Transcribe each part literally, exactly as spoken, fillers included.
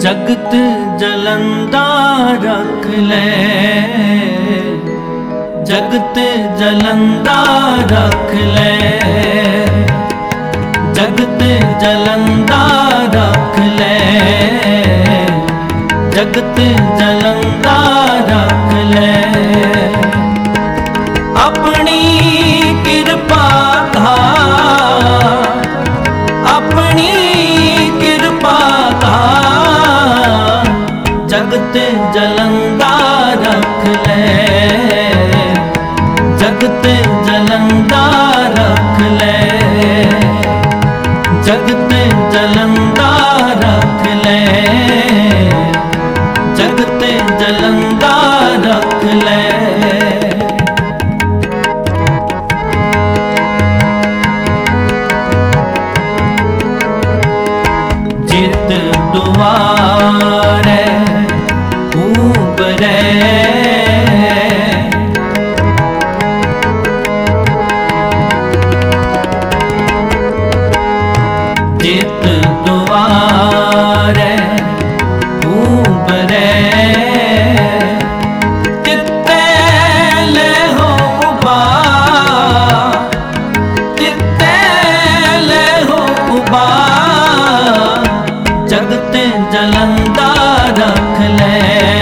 जगत जलंदा रख ले, जगत जलंदा रख ले, जगत जलंदा रख ले, जगत जलंदा रख ले। अपनी कृपा का, अपनी कृपा का जगत जलंदा रख ले, जगत जलंदा रख ले, जगत जलंदा रख ले, जगत जलंदा रख ले। जित दुआरे ऊबरे, जित दुआरे ऊबरे, तित्ते ले हो उबा, तित्ते ले हो उबा, जगत जलंदा रख ले,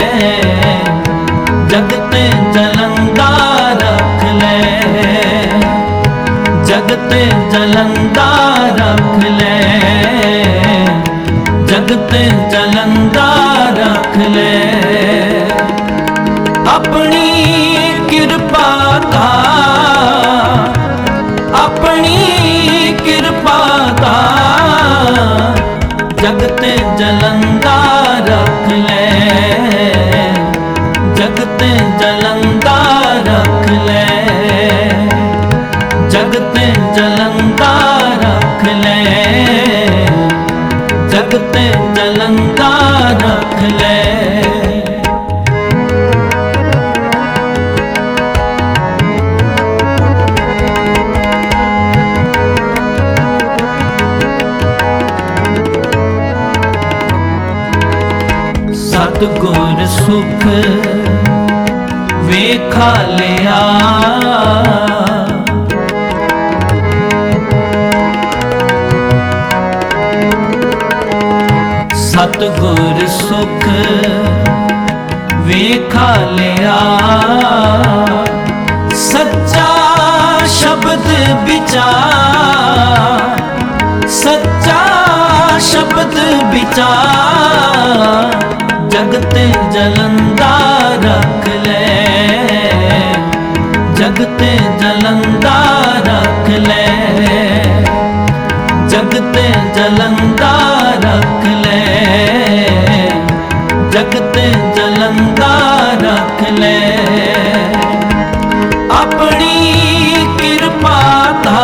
जगत जलंदा रख ले, जगत जलंदा रख ले, जगत जलंदा रख ले। अपनी कृपा का, अपनी कृपा का जगत जलंदा रख ले, जगत जलंदा रख ले, जगत जलंदा रख ले, जगत जलंदा रख ले। सतगुर सुख वेखा लिया, सतगुर सुख वेखा लिया, सच्चा शब्द विचार, सच्चा शब्द विचार, जगत जलंदा रख ले, जगत जलंदा रख ले, जगत जलंदा रख ले, जगत जलंदा रख ले। अपनी कृपा का,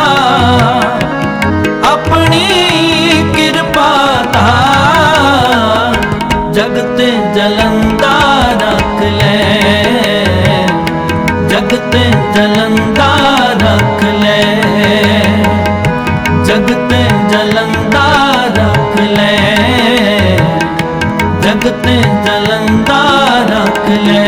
अपनी कृपा का जगत जलंदा रख ले, जगत जलंदा रख ले, जगत जलंदा रख ले, जगत जलंदा रख ले।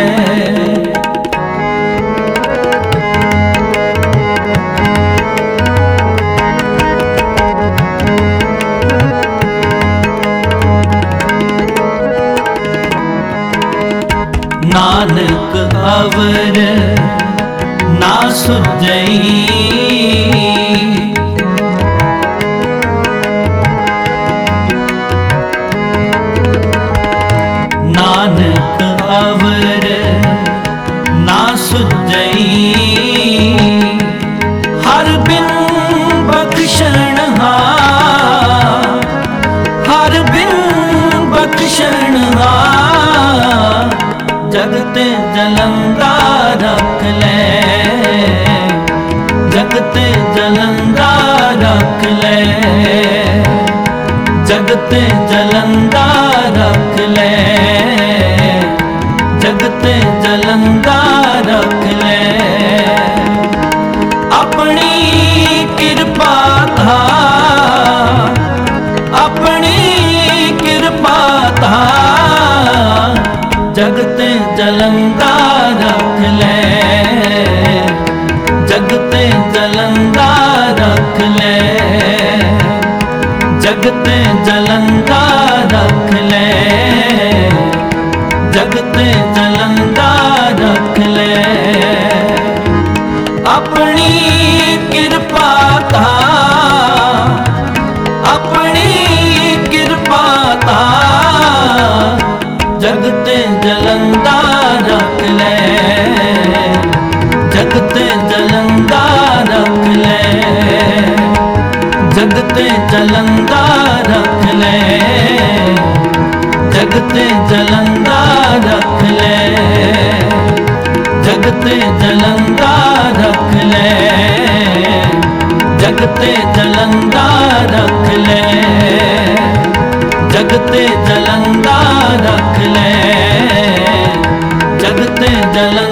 नानक अवर ना सुझई, नानक अवर ना सुझई, हर बिन बख्शण हार, हर बिन बख्शण हार, जगत जलंदा रख ले, जगत जलंदा रख ले, जगत जलंदा रख ले, जगत जलंदा रख ले। अपनी कृपा का, अपनी कृपा ते जलंदा रख ले, जग ते जलंदा रख ले। अपनी कृपा ता, अपनी कृपा ता जग ते जलंदा रख ले, जग ते जलंदा रख ले, जग ते जलंदा रख ले, जग ते जलंदा रख ले, जग ते जलंदा रख ले, जग ते जलंदा रख ले, जग ते जलंदा रख ले, जग ते जलंदा